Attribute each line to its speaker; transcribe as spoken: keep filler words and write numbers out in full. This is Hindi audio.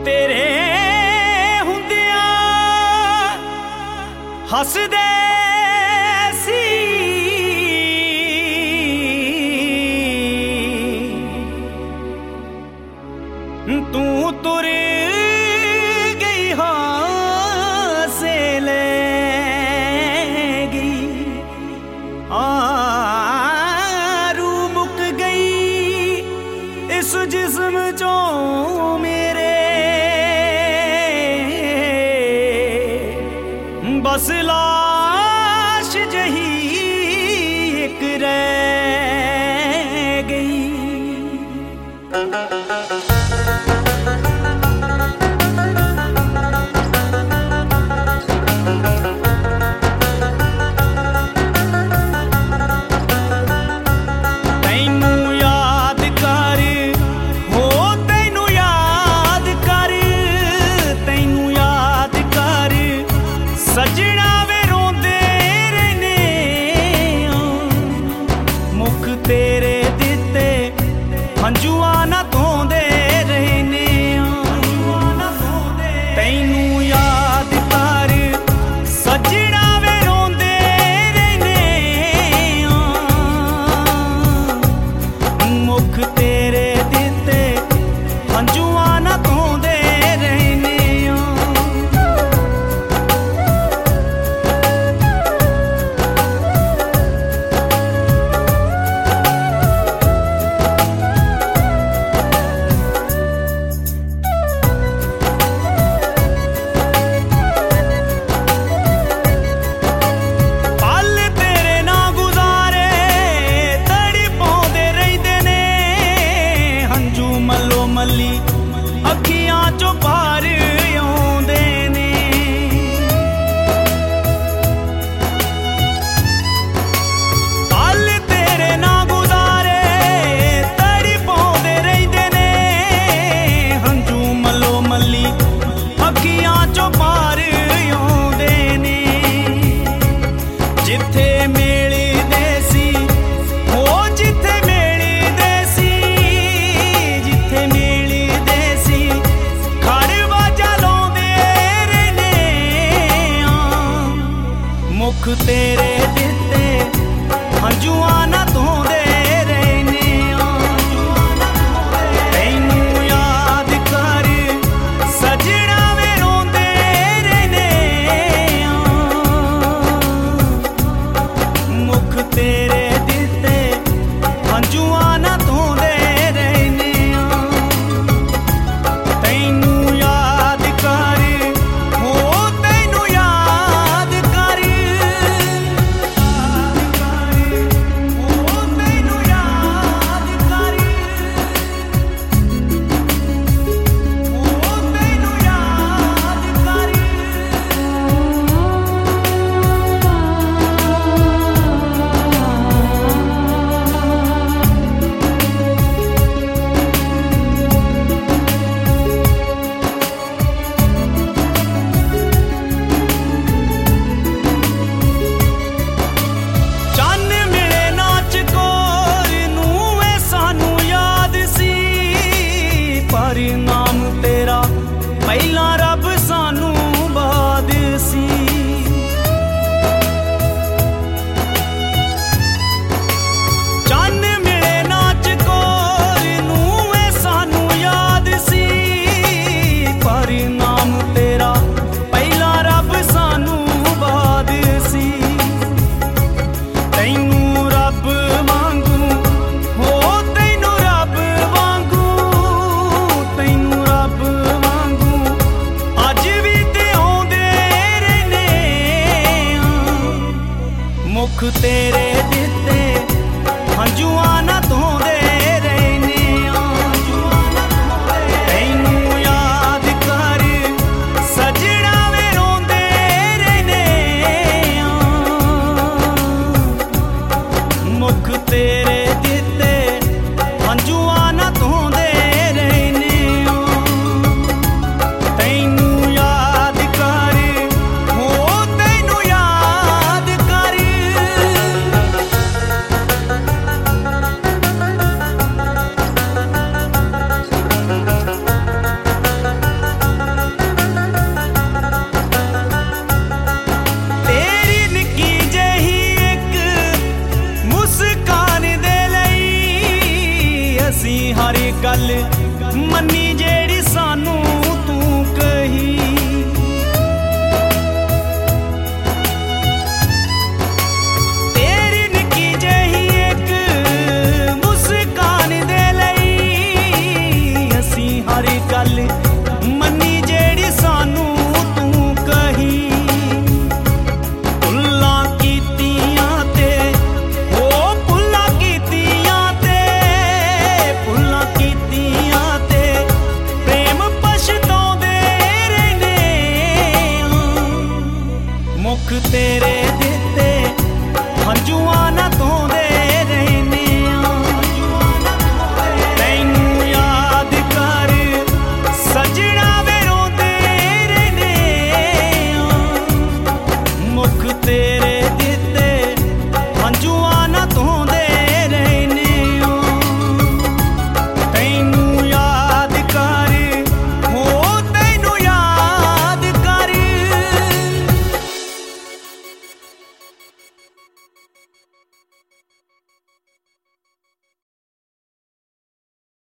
Speaker 1: तेरे हुंदिया हसदे सी तू तुर गई हां से ले गई आरू मुक गई इस जिस्म चो मेरे बस लाश जही एक रह गई। तेरे दिते हंजुआ ना धोंदे रहने तैनू याद कर सजना वे रोंदे रहने मुख तेरे दिते हंजुआ ना धोंदे रहने। अखियां चो पार आउंदे ने पल तेरे ना गुजारे तड़ी पाउंदे रहिंदे ने हंजू मलो मली अखियां चो पार आउंदे ने जिथे मिलदे सी हो जिथे मिलदे सी जिथे मुख तेरे दिते हंजुआ ना धोंदे रहने तैनू याद कर सजना वे रोंदे रहने मुख तेरे दिते हंजुआ ना धोंदे रहने तैनू याद कर हो तैनू याद कर नाम तेरा पहला रब सानू बाद सी चन्न मिले नाच कोर नू सानू याद सी पर नाम तेरा पहला रब सानू बाद सी तैनू रब वांगू हो तैनू रब वांगू तैनू रब वांगू मन्नी जेड़ी सानू तू कही। तेरी निकी जही एक मुस्कान दे लई असी हर गल